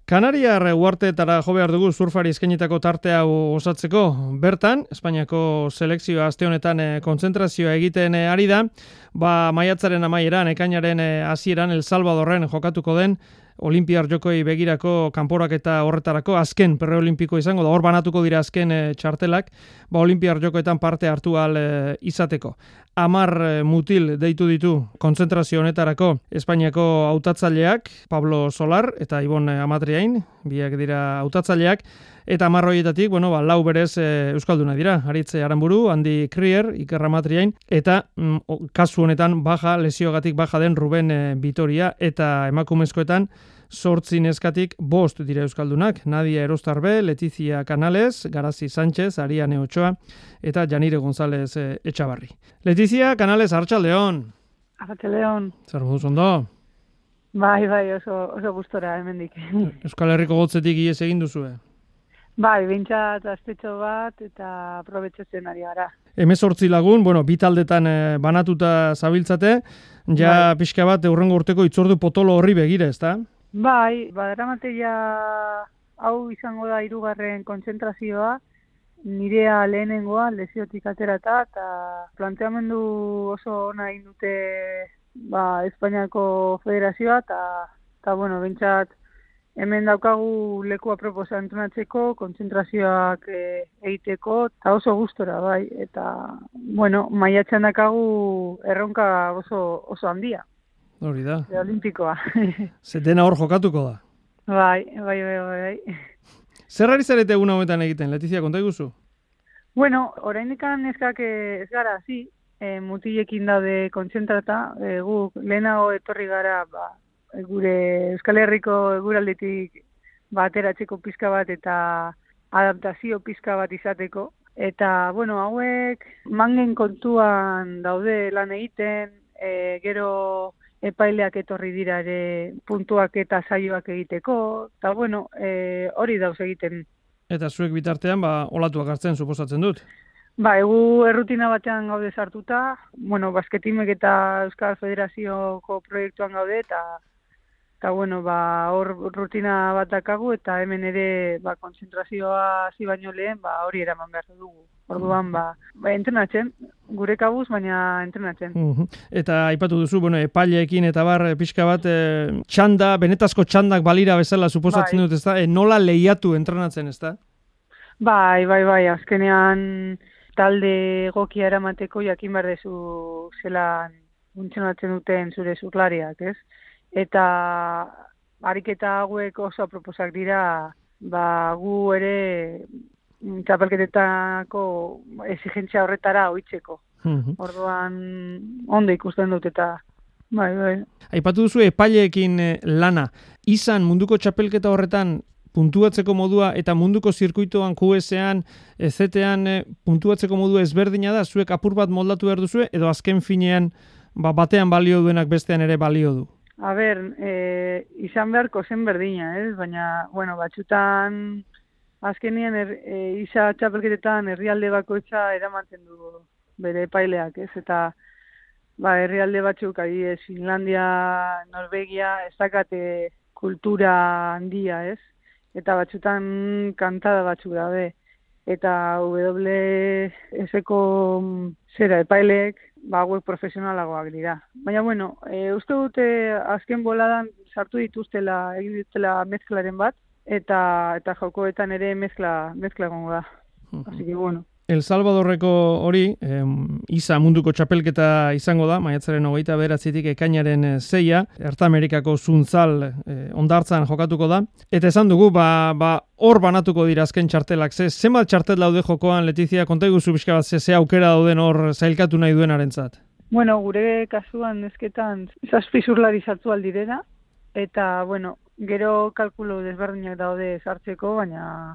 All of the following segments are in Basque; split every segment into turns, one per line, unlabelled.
Kanariar uharteetara jo behar dugu surfari eskainitako tarte hau osatzeko. Bertan, Espainiako selekzioa aste honetan kontzentrazioa egiten ari da, maiatzaren amaieran, ekainaren hasieran El Salvadorren jokatuko den Olinpiar Jokoi begirako kanporaketa horretarako azken preolimpiko izango da, hor banatuko dira azken txartelak, Olinpiar Jokoetan parte hartu ahal izateko. 10 mutil deitu ditu kontzentrazio honetarako Espainiako hautatzaileak, Pablo Solar eta Ibon Amatriain, biak dira hautatzaileak, eta 10 horietatik, lau berez euskalduna dira, Aritz Aranburu, Andi Krier, Iker Amatriain, eta kasu honetan lesiogatik baja den Ruben Vitoria, eta emakumezkoetan 8 neskatik 5 dira euskaldunak, Nadia Erostarbe, Letizia Canales, Garazi Sánchez, Ariane Ochoa, eta Janire González Etxabarri. Letizia Canales, Arratsaldeon.
Arratsaldeon.
Zer moduz ondo?
Bai, oso gustora hemendik.
Euskal Herriko gotzetik ihes egin duzue?
Bai, bintzat astetxo bat eta aprobetxatzen ari gara.
18 lagun, bi taldetan banatuta zabiltzate, ja pixka bat hurrengo urteko itzordu potolo horri begira, ezta?
Bai, eramate hau izango da 3. kontzentrazioa, nirea lehenengoa, lesiotik aterata, eta planteamendu oso ona egin dute Espainiako Federazioa, eta bintzat hemen daukagu lekua proposa entrenatzeko, kontzentrazioak egiteko, eta oso gustora, bai, eta, maiatzean dakagu erronka oso handia.
Hori da.
Olimpikoa.
Dena hor jokatuko da.
Bai.
Zer ari zarete egun hauetan egiten, Letizia, konta iguzu?
Oraindik neskak ez gara, mutilekin daude kontzentrata, guk lehenago etorri gara, gure Euskal Herriko eguraldetik ateratzeko pizka bat eta adaptazio pizka bat izateko. Eta, hauek mangen kontuan daude lan egiten, gero epaileak etorri dira ere puntuak eta saioak egiteko, eta hori dauz egiten. Eta
zuek bitartean, olatuak hartzen suposatzen dut?
Egu errutina batean gaude sartuta, basketimek eta Euskal Federazioko proiektuan gaude, eta hor rutina bat dakagu, eta hemen ere konzentrazioa hasi baino lehen, hori eraman behar dugu. Orduan, entrenatzen, gure kabuz, baina entrenatzen.
Eta aipatu duzu, epaileekin eta pixka bat, benetazko txandak balira bezala suposatzen dut, ezta? Nola lehiatu entrenatzen, ezta?
Bai, azkenean talde egokia eramateko jakin behar dezu zelan funtzionatzen duten zure zurlariak, ez? Eta ariketa hauek oso proposak dira, gu ere txapelketetako exigentzia horretara oitzeko. Orduan ondo ikusten dut eta bai.
Aipatu duzu epaileekin lana. Izan munduko txapelketa horretan puntuatzeko modua eta munduko zirkuitoan QS-ean, EZ-ean puntuatzeko modua ezberdina da, zuek apur bat moldatu behar duzue, edo azken finean batean balio duenak bestean ere balio du?
A ber, izan beharko zen berdina, ez? Baina, batzutan azkenien isa txapelketetan herrialde bakoitza eramaten du bere epaileak, ez? Eta herrialde batzuk, adibidez, Finlandia, Norvegia, ez dakate kultura handia, ez? Eta batzutan kantada batzuk daude. Eta WS-eko epaileek, hauek profesionalagoak dira. Baina, uste dute azken boladan sartu dituztela, egin dituztela mezklaren bat, eta jokoetan ere mezkla egongo da. Así que,
El Salvadorreko hori, isa munduko txapelketa izango da, maiatzaren 29-tik ekainaren 6, Erta Amerikako Zuntzal hondartzan jokatuko da. Eta esan dugu, hor banatuko dira azken txartelak. Zenbat txartel daude jokoan, Letizia, konta iguzu pixka bat, ze aukera dauden hor zailkatu nahi duenarentzat?
Gure kasuan ezketan 7 zurlari sartu aldirena, eta, gero kalkulo desberdinak daude sartzeko, baina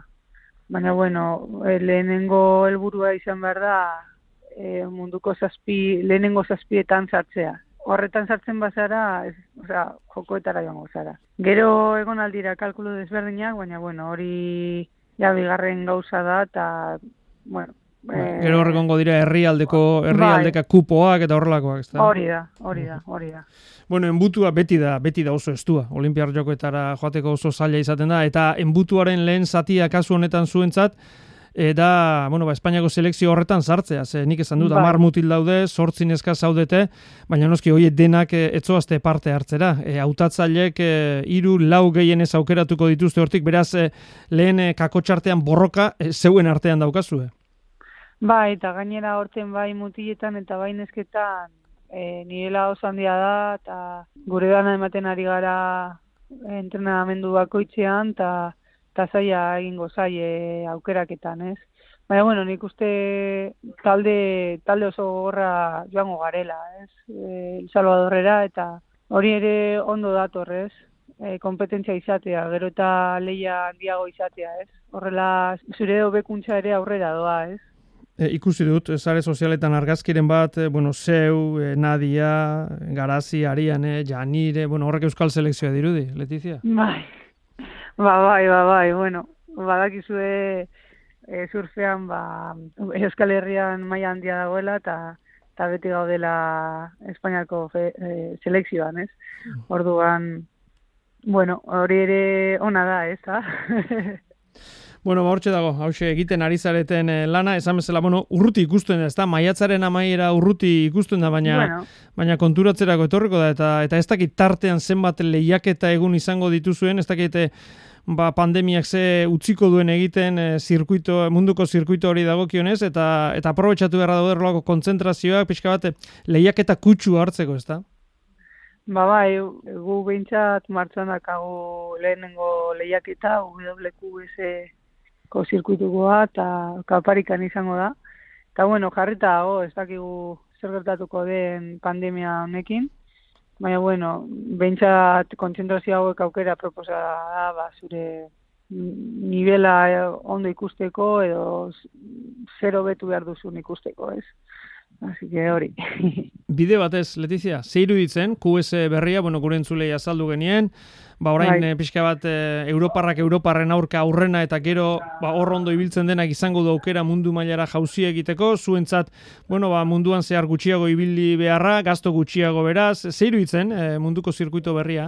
lehenengo helburua izan behar da munduko lehenengo 7etan sartzea. Horretan sartzen bazara, jokoetara joango zara. Gero egon aldira kalkulo desberdinak, baina hori bigarren gauza da, eta
Gero horregongo dira herrialdeka kupoak eta horrelakoak, ezta?
Hori da.
Bueno, enbutua beti da oso estua. Olimpiar Jokoetara joateko oso zaila izaten da, eta enbutuaren lehen zatia kasu honetan zuentzat, da, Espainiako selekzio horretan sartzea. Nik esan dut, 10 mutil daude, 8 neska zaudete, baina noski horiek denak etzoazte parte hartzera. Hautatzailek 3-4 gehienez aukeratuko dituzte hortik, beraz lehen kakotxartean borroka zeuen artean daukazue.
Bai, eta gainera horten bai mutiletan eta bai nesketan nirela oso handia da, eta gure dana ematen ari gara entrenamendu bakoitzean, eta zaila egingo zaie aukeraketan, ez? Baina, bueno, nik uste talde oso gogorra joango garela, ez? El Salvadorrera, eta hori ere ondo dator, ez? Kompetentzia izatea, gero eta leia handiago izatea, ez? Horrela, zure hobekuntza ere aurrera doa, ez?
Ikusi dut, sare sozialetan argazkiren bat, zeu, Nadia, Garazi, Ariane, Janire, horrek euskal selekzioa dirudi, Letizia?
Bai, bueno, badakizue surfean, Euskal Herrian maila handia dagoela, eta beti gaudela Espainiako selekzioan, ez? Orduan, bueno, hori ere ona da, ez, ha?
Hortxe dago, hauxe egiten ari zareten lana, esan bezala, urruti ikusten da, ezta? Maiatzaren amaiera urruti ikusten da, baina konturatzerako etorriko da, eta ez dakit tartean zenbat lehiaketa egun izango dituzuen, ez dakit pandemiak ze utziko duen egiten munduko zirkuito hori dagokionez, eta aprobetxatu beharra daude horrelako kontzentrazioak, pixka bat lehiaketa kutsu hartzeko, ezta?
Bai, gu behintzat martxan dakagu lehenengo lehiaketa, WQS zirkuitukoa eta kaparikan izango da. Eta, bueno, jarrita dago, ez dakigu zer gertatuko den pandemia honekin. Baina, bueno, behintzat kontzentrazio hauek aukera proposa da, zure nivela ondo ikusteko edo zero betu behar duzun ikusteko, ez? Así que hori.
Bide batez, Letizia, ze iruditzen, QS berria, gure entzulei azaldu genien, orain pixka bat Europarren aurka aurrena eta gero hor ondo ibiltzen denak izango du aukera mundu mailara jauzi egiteko, zuentzat, munduan zehar gutxiago ibili beharra, gasto gutxiago beraz, ze iruditzen munduko zirkuito berria?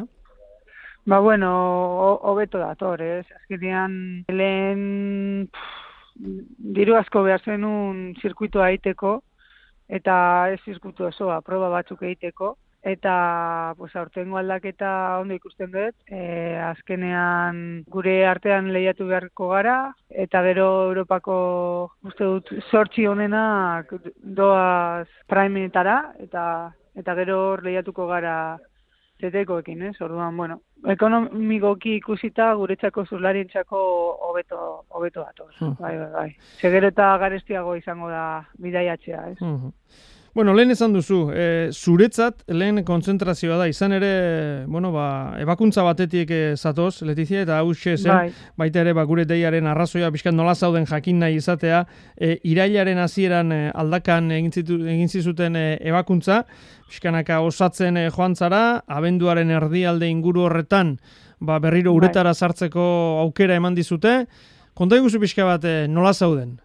Hobeto dator, ez? Azkenean, lehen diru asko behar zenun zirkuitoa egiteko, eta ez zirkuitu osoa, proba batzuk egiteko, eta aurtengo aldaketa ondo ikusten dut, azkenean gure artean lehiatu beharko gara, eta gero Europako uste dut 8 honenak doaz primeetara, eta gero hor lehiatuko gara zetekoekin, ez? Orduan, ekonomikoki ikusita guretzako zurlarientzako hobeto dator. Bai. Segero eta garestiago izango da bidaiatzea, ez?
Lehen esan duzu, zuretzat lehen kontzentrazioa da, izan ere, ebakuntza batetik zatoz, Letizia, eta hauxe zen, baita ere, gure deiaren arrazoia, pixkat nola zauden jakin nahi izatea, irailaren hasieran aldakan egin zizuten ebakuntza, pixkanaka osatzen joan zara, abenduaren erdialde inguru horretan, berriro uretara sartzeko aukera eman dizute, konta iguzu pixka bat nola zauden?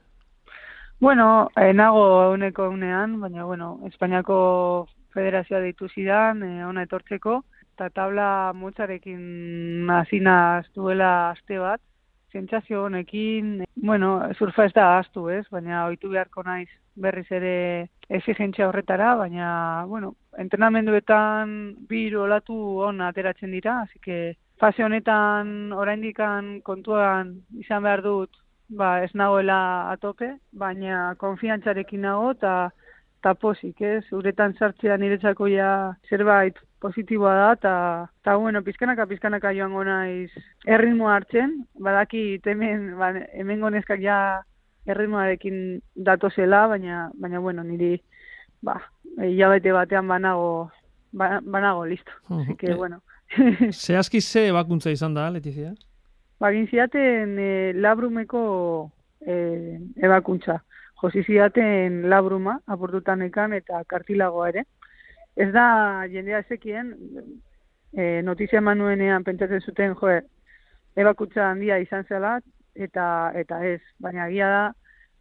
Nago euneko eunean, baina, Espainiako federazioa deitu zidan, ona etortzeko, eta tabla motzarekin hazinaz duela aste bat, sentsazio honekin, surfa ez da ahaztu, ez? Baina ohitu beharko naiz berriz ere exigentzia horretara, baina, entrenamenduetan 2 olatu ona ateratzen dira, así que fase honetan oraindikan kontuan izan behar dut, ez nagoela atope, baina konfiantzarekin nago eta pozik, ez? Uretan sartzea niretzako zerbait positiboa da, eta pizkanaka joango naiz erritmoa hartzen, badakit hemengo neskak erritmoarekin datozela, baina niri, hilabete batean banago listo. Así que,
Zehazki ze ebakuntza izan da, Letizia?
Egin zidaten labrumeko ebakuntza. Josi zidaten labruma, apurtutanekan eta kartilagoa ere. Ez da jendea ezekien, notizia eman nuenean pentsatzen zuten, ebakuntza handia izan zela, eta ez. Baina egia da,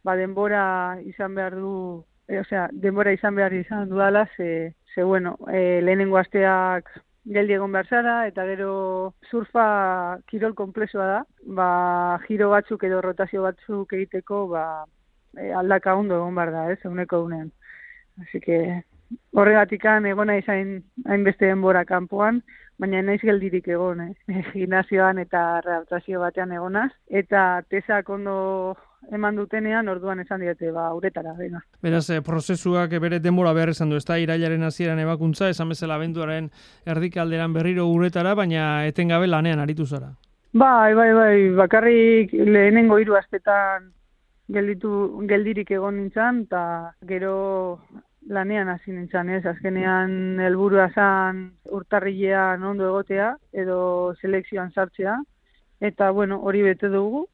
denbora izan behar du, denbora izan behar izan dudala, bueno, lehenengo asteak geldi egon behar zara, eta gero surfa kirol komplexua da, giro batzuk edo rotazio batzuk egiteko, aldaka ondo egon behar da, eguneko unean. Así que horregatikan egona izan hainbeste denbora kanpoan, baina naiz geldirik egon, gimnasioan eta readaptazio batean egonaz, eta tesak ondo eman dutenean, orduan esan diete, uretara, venga.
Beraz, prozesuak bere denbora behar esan du, ez da, irailaren hasieran ebakuntza, esan bezala abenduaren erdikalderan berriro uretara, baina etengabe lanean aritu zara.
Bai, bakarrik lehenengo 3 astetan geldirik egon nintzen, eta gero lanean hasi nintzen, azkenean helburua zen urtarrilean ondo egotea, edo selekzioan sartzea, eta bueno, hori bete dugu,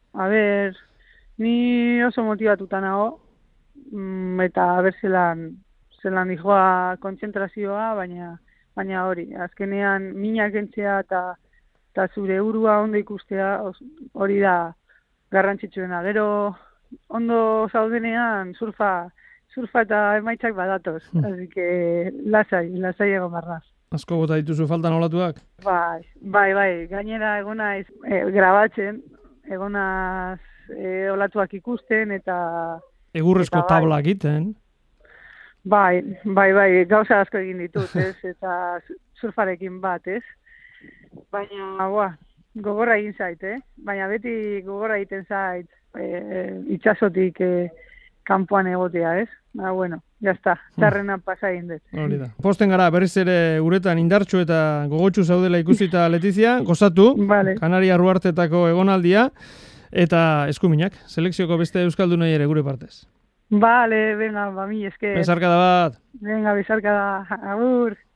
ni oso motibatuta nago, eta zelan dijoa kontzentrazioa, baina hori, azkenean minak entzea eta zure burua ondo ikustea, hori da garrantzitsuena. Gero ondo zaudenean surfa eta emaitzak badatoz, así que lasai egon barraz.
Asko bota dituzu faltan olatuak?
Bai, gainera egonaiz grabatzen, egonaz olatuak ikusten eta...
Egurrezko tabla egiten?
Bai, gauza asko egin ditut, eta surfarekin bat, Baina, gogorra egin zait, Baina beti gogorra egiten zait itxasotik kanpoan egotea, bueno, jazta, txarrena pasa egin dut.
Hori da. Posten gara, berriz ere uretan indartxu eta gogotxu zaudela ikusita, Letizia, gozatu, Kanaria Ruartetako egonaldia, eta eskuminak, selekzioko beste euskaldunei ere gure partez.
Vale, venga, mi esker.
Besarkada bat.
Venga, besarkada, agur.